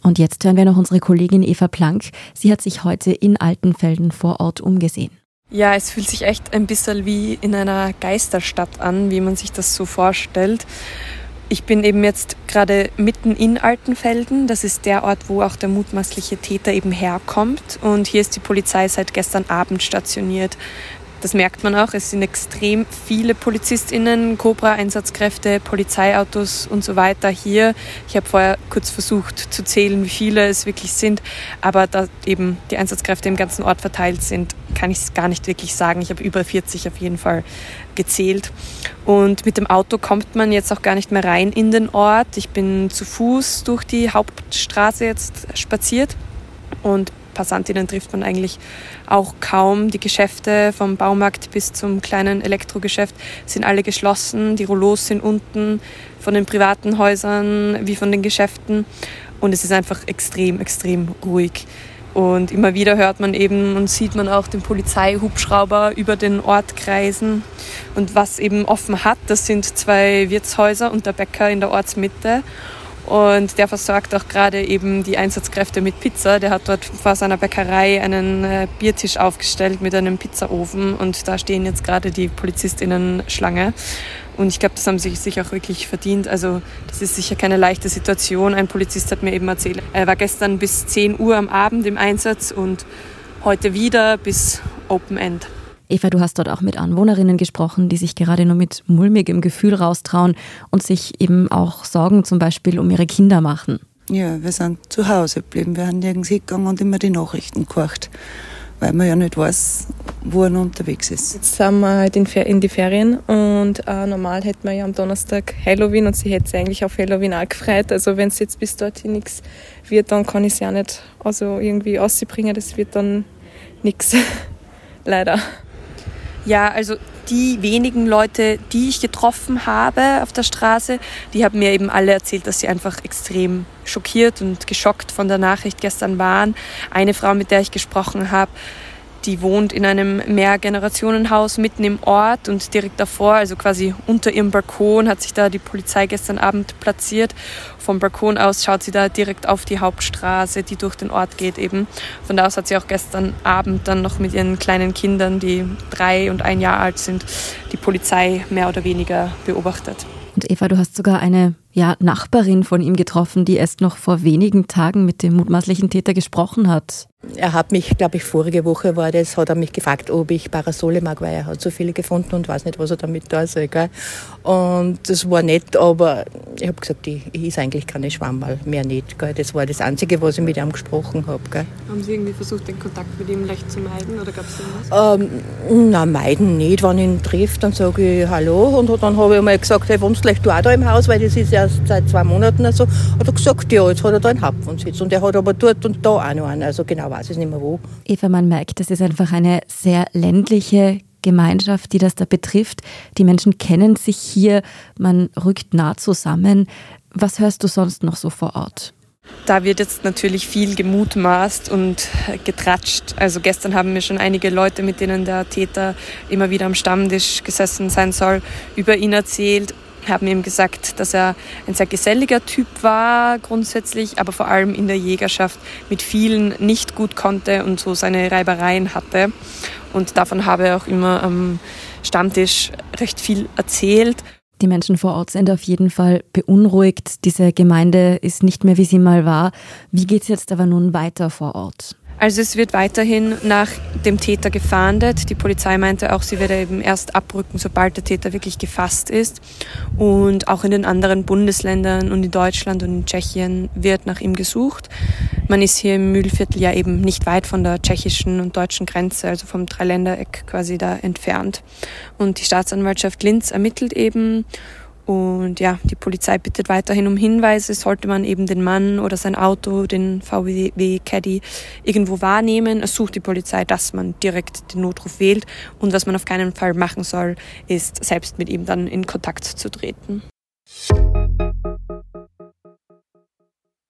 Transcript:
Und jetzt hören wir noch unsere Kollegin Eva Plank. Sie hat sich heute in Altenfelden vor Ort umgesehen. Ja, es fühlt sich echt ein bisschen wie in einer Geisterstadt an, wie man sich das so vorstellt. Ich bin eben jetzt gerade mitten in Altenfelden. Das ist der Ort, wo auch der mutmaßliche Täter eben herkommt. Und hier ist die Polizei seit gestern Abend stationiert. Das merkt man auch. Es sind extrem viele PolizistInnen, Cobra-Einsatzkräfte, Polizeiautos und so weiter hier. Ich habe vorher kurz versucht zu zählen, wie viele es wirklich sind. Aber da eben die Einsatzkräfte im ganzen Ort verteilt sind, kann ich es gar nicht wirklich sagen. Ich habe über 40 auf jeden Fall gezählt. Und mit dem Auto kommt man jetzt auch gar nicht mehr rein in den Ort. Ich bin zu Fuß durch die Hauptstraße jetzt spaziert und Passantinnen trifft man eigentlich auch kaum. Die Geschäfte vom Baumarkt bis zum kleinen Elektrogeschäft sind alle geschlossen. Die Rollos sind unten, von den privaten Häusern wie von den Geschäften. Und es ist einfach extrem, extrem ruhig. Und immer wieder hört man eben und sieht man auch den Polizeihubschrauber über den Ort kreisen. Und was eben offen hat, das sind 2 Wirtshäuser und der Bäcker in der Ortsmitte. Und der versorgt auch gerade eben die Einsatzkräfte mit Pizza. Der hat dort vor seiner Bäckerei einen Biertisch aufgestellt mit einem Pizzaofen und da stehen jetzt gerade die PolizistInnen Schlange. Und ich glaube, das haben sie sich auch wirklich verdient. Also das ist sicher keine leichte Situation. Ein Polizist hat mir eben erzählt, er war gestern bis 10 Uhr am Abend im Einsatz und heute wieder bis Open End. Eva, du hast dort auch mit Anwohnerinnen gesprochen, die sich gerade nur mit mulmigem Gefühl raustrauen und sich eben auch Sorgen zum Beispiel um ihre Kinder machen. Ja, wir sind zu Hause geblieben. Wir haben nirgends hingegangen und immer die Nachrichten gehorcht, weil man ja nicht weiß, wo er noch unterwegs ist. Jetzt sind wir halt in die Ferien und normal hätten wir ja am Donnerstag Halloween und sie hätte sich eigentlich auf Halloween auch gefreut. Also wenn es jetzt bis dorthin nichts wird, dann kann ich sie auch nicht irgendwie rausbringen. Das wird dann nichts, leider. Ja, also die wenigen Leute, die ich getroffen habe auf der Straße, die haben mir eben alle erzählt, dass sie einfach extrem schockiert und geschockt von der Nachricht gestern waren. Eine Frau, mit der ich gesprochen habe, die wohnt in einem Mehrgenerationenhaus mitten im Ort und direkt davor, also quasi unter ihrem Balkon, hat sich da die Polizei gestern Abend platziert. Vom Balkon aus schaut sie da direkt auf die Hauptstraße, die durch den Ort geht eben. Von da aus hat sie auch gestern Abend dann noch mit ihren kleinen Kindern, die 3 und 1 Jahr alt sind, die Polizei mehr oder weniger beobachtet. Und Eva, du hast sogar eine Nachbarin von ihm getroffen, die erst noch vor wenigen Tagen mit dem mutmaßlichen Täter gesprochen hat. Er hat mich, glaube ich, vorige Woche hat er mich gefragt, ob ich Parasole mag, weil er hat so viele gefunden und weiß nicht, was er damit da soll. Gell? Und das war nett, aber ich habe gesagt, ich ist eigentlich keine Schwammerl, mehr nicht. Gell? Das war das Einzige, was ich mit ihm gesprochen habe. Gell? Haben Sie irgendwie versucht, den Kontakt mit ihm leicht zu meiden oder gab es irgendwas? Nein, meiden nicht. Wenn ich ihn treffe, dann sage ich Hallo und dann habe ich einmal gesagt, hey, wohnst vielleicht du auch da im Haus, weil das ist erst seit 2 Monaten oder so. Hat er gesagt, ja, jetzt hat er da einen Hauptwohnsitz und er hat aber dort und da auch noch einen, also genau weiß ich nicht mehr wo. Eva, man merkt, das ist einfach eine sehr ländliche Gemeinschaft, die das da betrifft. Die Menschen kennen sich hier, man rückt nah zusammen. Was hörst du sonst noch so vor Ort? Da wird jetzt natürlich viel gemutmaßt und getratscht. Also gestern haben mir schon einige Leute, mit denen der Täter immer wieder am Stammtisch gesessen sein soll, über ihn erzählt. Haben ihm gesagt, dass er ein sehr geselliger Typ war grundsätzlich, aber vor allem in der Jägerschaft mit vielen nicht gut konnte und so seine Reibereien hatte. Und davon habe er auch immer am Stammtisch recht viel erzählt. Die Menschen vor Ort sind auf jeden Fall beunruhigt. Diese Gemeinde ist nicht mehr, wie sie mal war. Wie geht es jetzt aber nun weiter vor Ort? Also es wird weiterhin nach dem Täter gefahndet. Die Polizei meinte auch, sie werde eben erst abrücken, sobald der Täter wirklich gefasst ist. Und auch in den anderen Bundesländern und in Deutschland und in Tschechien wird nach ihm gesucht. Man ist hier im Mühlviertel ja eben nicht weit von der tschechischen und deutschen Grenze, also vom Dreiländereck quasi da entfernt. Und die Staatsanwaltschaft Linz ermittelt eben. Und ja, die Polizei bittet weiterhin um Hinweise, sollte man eben den Mann oder sein Auto, den VW Caddy, irgendwo wahrnehmen. Es sucht die Polizei, dass man direkt den Notruf wählt. Und was man auf keinen Fall machen soll, ist selbst mit ihm dann in Kontakt zu treten.